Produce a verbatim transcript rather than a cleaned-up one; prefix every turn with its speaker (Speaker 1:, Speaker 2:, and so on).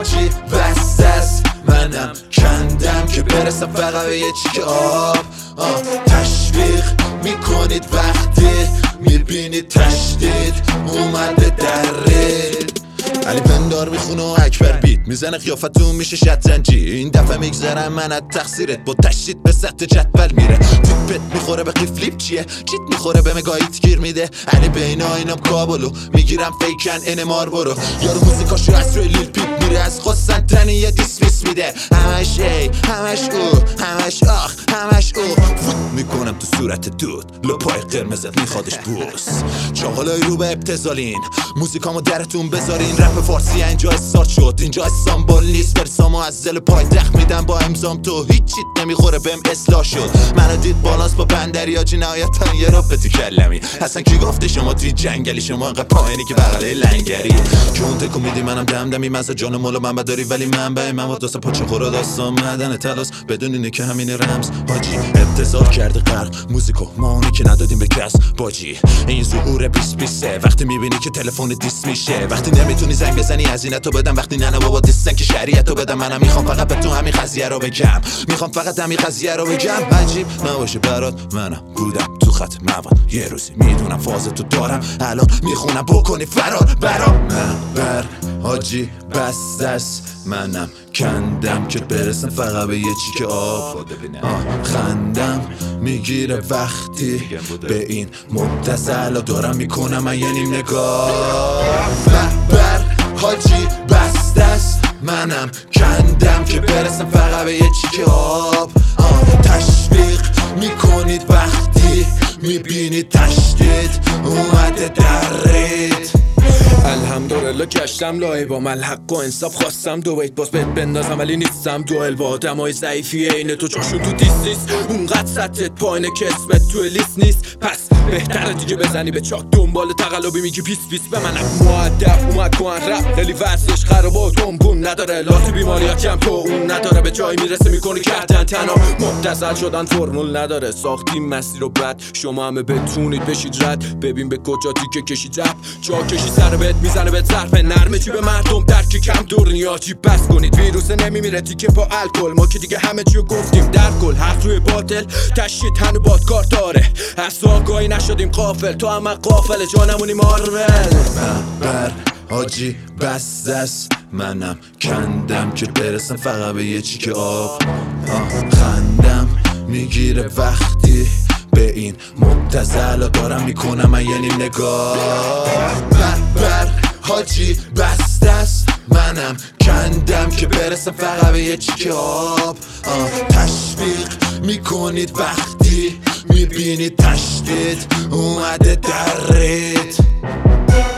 Speaker 1: حاجی بسته است منم کندم که برسم فقط به یه چیک آب. آه تشویق میکنید وقتی میبینید تشدید اومده درید. علی پندار میخونه و اکبر بیت میزنه قیافتون میشه شطرنجی. این دفعه میگذرم من از تقصیرت با تشدید به سطح جدول میره. تیپت میخوره به قیفلیپ چیه چیت میخوره به مگایت گیر میده. علی بینا اینم کابلو میگیرم فیکن این مار برو. یارو موزیکاشو از روی لیل پیپ میره از قسطنطنیه یه دیسمیس میده. همش ای همش او همش آخ همش او فوت میکنم تو صورت دود لپای قرمزت میخوادش بوس. چاقالای رو به ابتزالین موزیکامو درتون بذارین. رپ فارسی اینجا استارت شد اینجا سامبال نیست برسامو از زل پای دخ میدم با امضام تو هیچیت نمیخوره بهم اصلاح شد. منو دید بالاس با بندری آجی نهایتا یه رپ تو کلمی. اصلا کی گفته شما توی جنگلی شما انقدر پایینی که بغله لنگری که اون تکو میدی منم دمدمی مزه جان مولا من بداری ولی منبع من داست پاچه خورا داستان مدن تلاس بدون اینه که همین رمز حاجی ابتذال کرده غرق موزیکو ما اونی که ندادیم به کس باجی. این ظهور بیست بیست وقتی میبینی که تلفن دیس میشه وقتی نمیتونی زنگ بزنی هزینه‌تو بدم وقتی نه بابا دیستن که شریعتو بدم. منم میخوام فقط به تو همین قضیه رو بگم میخوام فقط همین قضیه رو بگم. عجیب نباشه برات منم بودم تو خط مواد یه روزی میدونم فاز تو دارم الان میخونم بکنی فرار برام. من بر حاجی بسته است منم کندم که برسم فقط به یه چیک آب. خندم میگیره وقتی به این مبتذلا دارم میکنم من یه نیم نگاه. من بر حاجی بسته است منم کندم که برسم فقط به یه چیک آب. تشویق میکنید وقتی میبینید تشدید اومده درید.
Speaker 2: الحمدلله گشتم لایه با من حق و انصاف خواستم دو بیت باز بهت بندازم ولی نیستم دوئل با آدم های ضعیفی اینه تو جاشون تو دیست نیست اونقدر سطحت پایینه که اسمت توی لیست نیست. پس بهتره دیگه بزنی به چاک دنبال تقلبی میگی پیس پیس به منم مؤدب اومد کن رپ خیلی وضعش خرابه و دنبون نداره لاتی بیماریات کم تو اون نداره به جایی میرسه میکنه کردن تنها مبتذل شدن فرمول نداره ساختیم مسیر رو بد شما همه بتونید بشید رد. ببین به کجا تیکه کشید رپ جا کشی سر بهت میزنه به ظرف نرمه چی به مردم درک کم دنیا چی بس کنید ویروس نمیمیره تیکه با الکل ما که دیگه همه چیو گفتیم در کل حق روی باطل تشید هنو بادکار داره از آگاهی نشدیم قافل تو همه قافل جانمونی مارول.
Speaker 1: من بر حاجی بسته است منم کندم که برسم فقط به یه چیک آب. خندم میگیره وقتی به این مبتذلا دارم میکنم من یه نیم نگاه. من بر حاجی بسته است منم کندم که برسم فقط به یه چیک آب. تشویق میکنید وقتی میبینید تشدید اومده درید.